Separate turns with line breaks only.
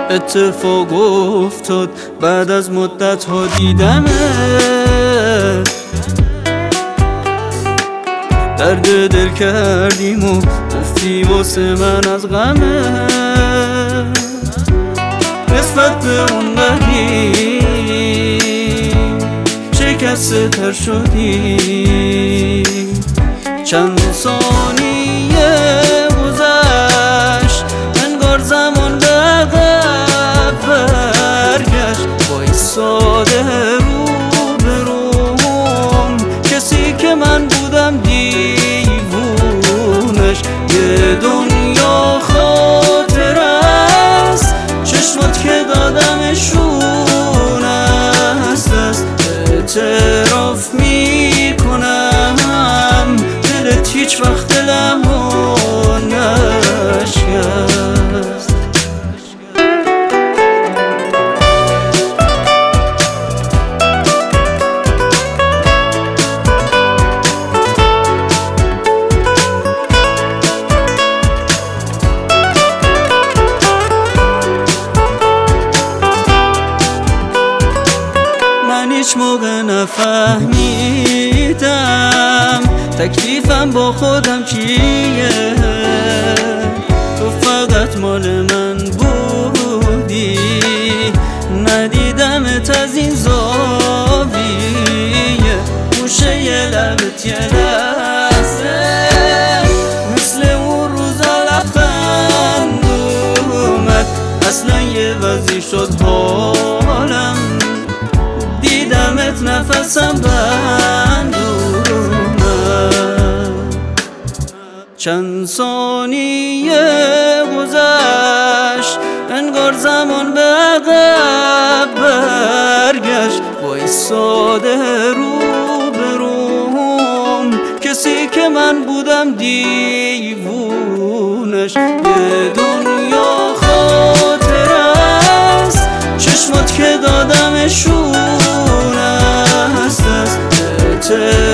اتفاق افتاد بعد از مدت ها دیدمت، درد دل کردیم و گفتی واسه من از غمت. نسبت به اون قدیم شکسته تر شدی، چند ثانیه گذشت انگار زمان به عقب برگشت. وایساده رو به روم کسی که من بودم دیوونش. یه دنیا خاطر است چشمات که دادمشون از دست. اعتراف میکنم دلت هیچ وقت دلمو نشکست. هیچ موقع نفهمیدم تکلیفم با خودم چیه. تو فقط مال من بودی، ندیدمت از این زاویه. گوشه یه لبت یه لحظه مثل اون روزا لبخند اومد. اصلا یه وضعی شد حالم، دیدمت نفسم بند اومد. چند ثانیه گذشت انگار زمان به عقب برگشت. وایساده رو به روم کسی که من بودم دیوونش. یه دنیا خاطر است چشمات که دادمشون از دست.